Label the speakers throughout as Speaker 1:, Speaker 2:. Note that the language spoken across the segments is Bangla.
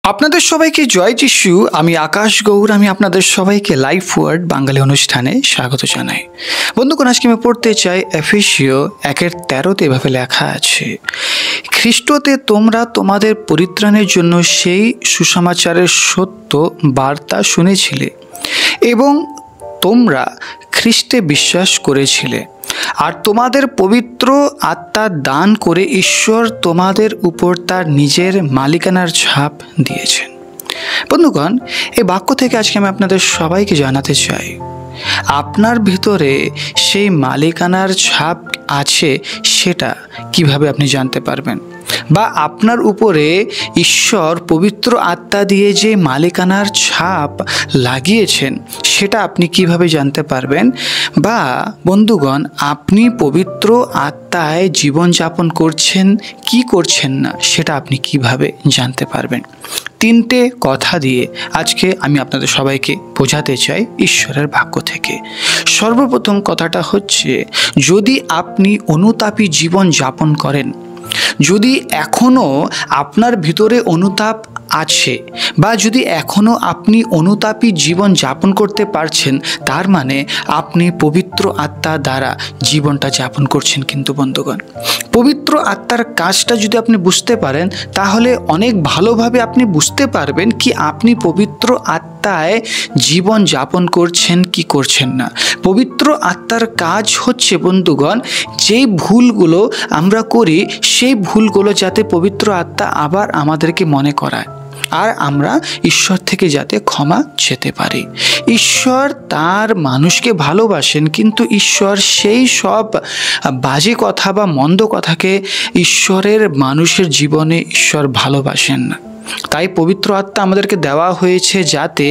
Speaker 1: আপনাদের সবাইকে জয় যিশু। আমি আকাশ গৌর। আমি আপনাদের সবাইকে লাইফ ওয়ার্ড বাঙালি অনুষ্ঠানে স্বাগত জানাই। বন্ধুগণ, আজকে আমি পড়তে চাই এফেসীয় 1:13 এভাবে লেখা আছে, খ্রিস্টতে তোমরা তোমাদের পরিত্রাণের জন্য সেই সুসমাচারের সত্য বার্তা শুনেছিলে এবং তোমরা খ্রিস্টে বিশ্বাস করেছিলে, আর তোমাদের পবিত্র আত্মা দান করে ঈশ্বর তোমাদের উপর তার নিজের মালিকানার ছাপ দিয়েছেন। বন্ধুগণ, এই বাক্য থেকে আজকে আমি আপনাদের সবাইকে জানাতে চাই, আপনার ভিতরে সেই মালিকানার ছাপ আছে সেটা কিভাবে আপনি জানতে পারবেন, বা আপনার উপরে ঈশ্বর পবিত্র আত্মা দিয়ে যে মালিকানার ছাপ লাগিয়েছেন সেটা আপনি কিভাবে জানতে পারবেন, বা বন্ধুগণ আপনি পবিত্র আত্মায় জীবনযাপন করছেন কি করছেন না সেটা আপনি কিভাবে জানতে পারবেন। তিনটে কথা দিয়ে আজকে আমি আপনাদের সবাইকে বোঝাতে চাই ঈশ্বরের বাক্য থেকে। সর্বপ্রথম কথাটা হচ্ছে, যদি আপনি অনুতাপী জীবন যাপন করেন, যদি এখনও আপনার ভিতরে অনুতাপ আছে, বা যদি এখনও আপনি অনুতাপী জীবন যাপন করতে পারছেন, তার মানে আপনি পবিত্র আত্মা দ্বারা জীবনটা যাপন করছেন। কিন্তু বন্ধুগণ, পবিত্র আত্মার কাজটা যদি আপনি বুঝতে পারেন, তাহলে অনেক ভালোভাবে আপনি বুঝতে পারবেন কি আপনি পবিত্র আত্মায় জীবন যাপন করছেন কি করছেন না। পবিত্র আত্মার কাজ হচ্ছে বন্ধুগণ, যেই ভুলগুলো আমরা করি সেই ভুলগুলো যাতে পবিত্র আত্মা আবার আমাদেরকে মনে করায়, আর আমরা ঈশ্বর থেকে যাতে ক্ষমা চেতে পারি। ঈশ্বর তার মানুষকে ভালোবাসেন, কিন্তু ঈশ্বর সেই সব বাজে কথা বা মন্দ কথাকে ঈশ্বরের মানুষের জীবনে ঈশ্বর ভালোবাসেন না। তাই পবিত্র আত্মা আমাদেরকে দেওয়া হয়েছে যাতে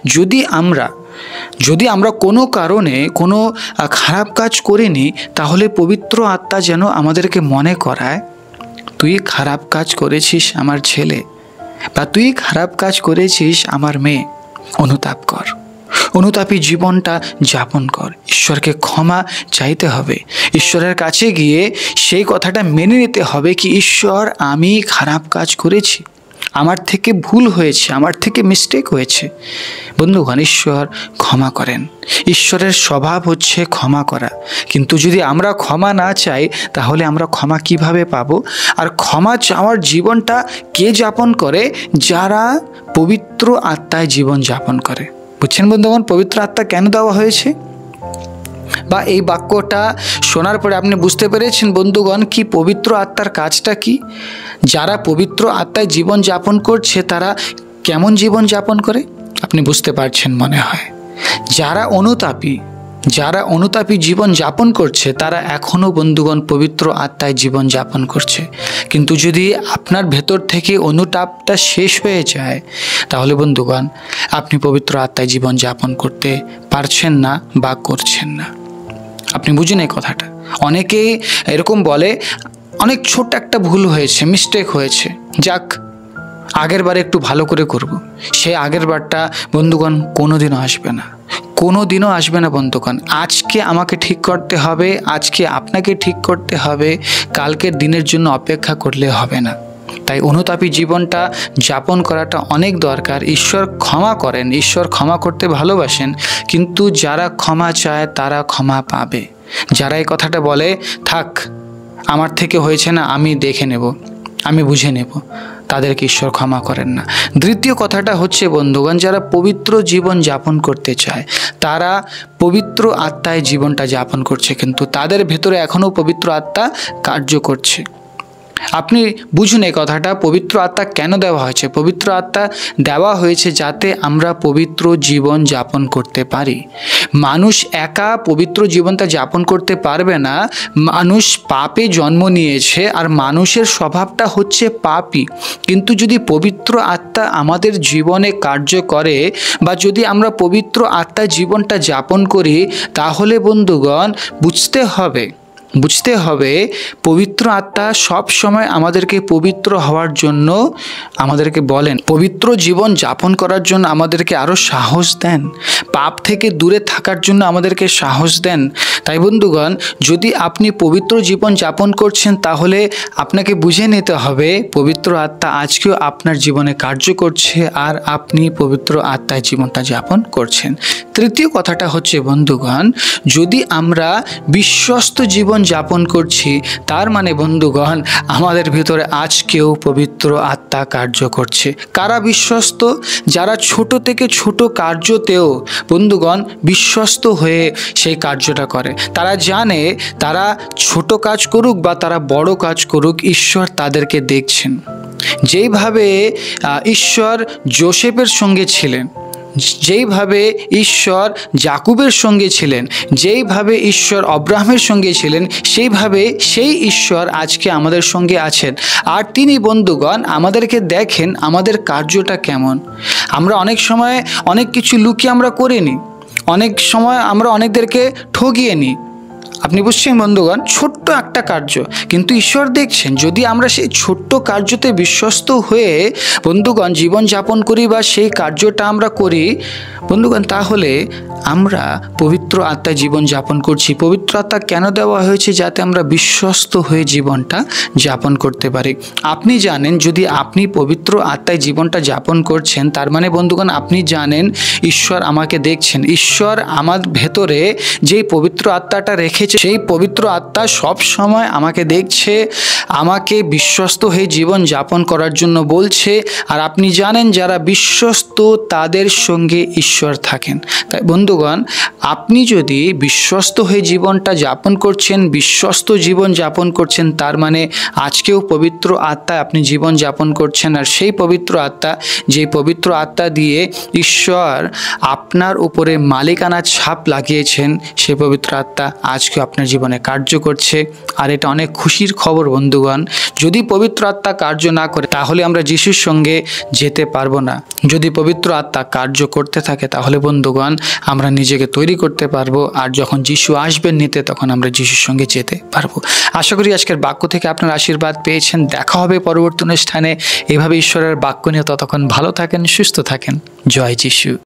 Speaker 1: যদি আমরা কোনো কারণে কোনো খারাপ কাজ করিনি, তাহলে পবিত্র আত্মা যেন আমাদেরকে মনে করায়, তুই খারাপ কাজ করেছিস আমার ছেলে, বা তুই খারাপ কাজ করেছিস আমার মেয়ে, অনুতাপ কর, অনুতাপী জীবনটা যাপন কর। ঈশ্বরকে ক্ষমা চাইতে হবে, ঈশ্বরের কাছে গিয়ে সেই কথাটা মেনে নিতে হবে কি ঈশ্বর, আমি খারাপ কাজ করেছি, আমার থেকে ভুল হয়েছে, আমার থেকে মিস্টেক হয়েছে। বন্ধুগণ, ঈশ্বর ক্ষমা করেন। ঈশ্বরের স্বভাব হচ্ছে ক্ষমা করা, কিন্তু যদি আমরা ক্ষমা না চাই তাহলে আমরা ক্ষমা কিভাবে পাবো? আর ক্ষমা চাওয়ার জীবনটা কে যাপন করে? যারা পবিত্র আত্মায় জীবন যাপন করে। বুঝছেন বন্ধুগণ, পবিত্র আত্মা কেন দেওয়া হয়েছে? বা এই বাক্যটা শোনার পরে আপনি বুঝতে পেরেছেন বন্ধুগণ কি পবিত্র আত্মার কাজটা কি? যারা পবিত্র আত্মায় জীবন যাপন করছে তারা কেমন জীবন যাপন করে আপনি বুঝতে পারছেন মনে হয়। যারা অনুতাপী জীবন যাপন করছে তারা এখনও বন্ধুগণ পবিত্র আত্মায় জীবন যাপন করছে, কিন্তু যদি আপনার ভেতর থেকে অনুতাপটা শেষ হয়ে যায় তাহলে বন্ধুগণ আপনি পবিত্র আত্মায় জীবন যাপন করতে পারছেন না বা করছেন না। আপনি বুঝুন এই কথাটা। অনেকেই এরকম বলে, অনেক ছোট একটা ভুল হয়েছে, মিস্টেক হয়েছে, যাক আগের বারে একটু ভালো করে করব। সে আগের বারটা বন্ধুগণ কোনোদিনও আসবে না, কোনোদিনও আসবে না বন্ধুগণ। আজকে আমাকে ঠিক করতে হবে, আজকে আপনাকে ঠিক করতে হবে, কালকের দিনের জন্য অপেক্ষা করলে হবে না। তাই অনুতাপী জীবনটা যাপন করাটা অনেক দরকার। ঈশ্বর ক্ষমা করেন, ঈশ্বর ক্ষমা করতে ভালোবাসেন, কিন্তু যারা ক্ষমা চায় তারা ক্ষমা পাবে। যারা এই কথাটা বলে, থাক আমার থেকে হয়েছে না, আমি দেখে নেব, আমি বুঝে নেব, তাদেরকে ঈশ্বর ক্ষমা করেন না। দ্বিতীয় কথাটা হচ্ছে বন্ধুগণ, যারা পবিত্র জীবন যাপন করতে চায় তারা পবিত্র আত্মায় জীবনটা যাপন করছে, কিন্তু তাদের ভেতরে এখনও পবিত্র আত্মা কার্য করছে। আপনি বুঝুন এই কথাটা, পবিত্র আত্মা কেন দেওয়া হয়েছে? পবিত্র আত্মা দেওয়া হয়েছে যাতে আমরা পবিত্র জীবন যাপন করতে পারি। মানুষ একা পবিত্র জীবনটা যাপন করতে পারবে না। মানুষ পাপে জন্ম নিয়েছে, আর মানুষের স্বভাবটা হচ্ছে পাপী। কিন্তু যদি পবিত্র আত্মা আমাদের জীবনে কার্য করে, বা যদি আমরা পবিত্র আত্মার জীবনটা যাপন করি, তাহলে বন্ধুগণ বুঝতে হবে বুঝতে হবে পবিত্র আত্মা সব সময় আমাদেরকে পবিত্র হওয়ার জন্য আমাদেরকে বলেন, পবিত্র জীবন যাপন করার জন্য আমাদেরকে আরও সাহস দেন, পাপ থেকে দূরে থাকার জন্য আমাদেরকে সাহস দেন। তাই বন্ধুগণ, যদি আপনি পবিত্র জীবন যাপন করছেন তাহলে আপনাকে বুঝে নিতে হবে পবিত্র আত্মা আজকেও আপনার জীবনে কার্য করছে আর আপনি পবিত্র আত্মায় জীবনটা যাপন করছেন। তৃতীয় কথাটা হচ্ছে বন্ধুগণ, যদি আমরা বিশ্বস্ত জীবন যাপন করছি তার মানে বন্ধুগণ আমাদের ভিতরে আজকেও পবিত্র আত্মা কার্য করছে। কারা বিশ্বস্ত? যারা ছোট থেকে ছোট কার্যতেও বন্ধুগণ বিশ্বস্ত হয়ে সেই কার্যটা করে। তারা জানে তারা ছোট কাজ করুক বা তারা বড় কাজ করুক, ঈশ্বর তাদেরকে দেখছেন। যেইভাবে ঈশ্বর যোসেফের সঙ্গে ছিলেন, যেইভাবে ঈশ্বর যাকুবের সঙ্গে ছিলেন, যেইভাবে ঈশ্বর আব্রাহামের সঙ্গে ছিলেন, সেইভাবে সেই ঈশ্বর আজকে আমাদের সঙ্গে আছেন। আর তিনি বন্ধুগণ আমাদেরকে দেখেন আমাদের কার্যটা কেমন। আমরা অনেক সময় অনেক কিছু লুকিয়ে আমরা করে নিই, অনেক সময় আমরা অনেকদেরকে ঠগিয়ে নিই। আপনি বুঝছেন বন্ধুগণ, ছোট্ট একটা কার্য, কিন্তু ঈশ্বর দেখছেন। যদি আমরা সেই ছোট্ট কার্যতে বিশ্বস্ত হয়ে বন্ধুগণ জীবন যাপন করি বা সেই কার্যটা আমরা করি বন্ধুগণ, তাহলে আমরা পবিত্র আত্মায় জীবন যাপন করছি। পবিত্র আত্মা কেন দেওয়া হয়েছে? যাতে আমরা বিশ্বস্ত হয়ে জীবনটা যাপন করতে পারি। আপনি জানেন যদি আপনি পবিত্র আত্মায় জীবনটা যাপন করছেন তার মানে বন্ধুগণ আপনি জানেন ঈশ্বর আমাকে দেখছেন। ঈশ্বর আমার ভেতরে যেই পবিত্র আত্মাটা রেখেছে সেই পবিত্র আত্মা সব সময় আমাকে দেখছে, আমাকে বিশ্বস্ত হয়ে জীবন যাপন করার জন্য বলছে। আর আপনি জানেন যারা বিশ্বস্ত তাদের সঙ্গে ঈশ্বর থাকেন। তাই বন্ধুগণ, আপনি যদি বিশ্বস্ত হয়ে জীবনটা যাপন করছেন, বিশ্বস্ত জীবন যাপন করছেন, তার মানে আজকেও পবিত্র আত্মায় আপনি জীবন যাপন করছেন। আর সেই পবিত্র আত্মা, যেই পবিত্র আত্মা দিয়ে ঈশ্বর আপনার উপরে মালিকানা ছাপ লাগিয়েছেন, সেই পবিত্র আত্মা আজকেও আপনার জীবনে কার্য করছে। আর এটা অনেক খুশির খবর বন্ধুগণ। যদি পবিত্র আত্মা কার্য না করে তাহলে আমরা যিশুর সঙ্গে যেতে পারবো না। যদি পবিত্র আত্মা কার্য করতে থাকে তাহলে বন্ধুগণ আমরা নিজেকে তৈরি করতে পারবো। আর যখন যিশু আসবেন নিতে তখন আমরা যিশুর সঙ্গে যেতে পারবো। আশা করি আজকের বাক্য থেকে আপনার আশীর্বাদ পেয়েছেন। দেখা হবে পরবর্তী অনুষ্ঠানে। এভাবে ঈশ্বরের বাক্য নিয়ে ততক্ষণ ভালো থাকেন, সুস্থ থাকেন। জয় যিশু।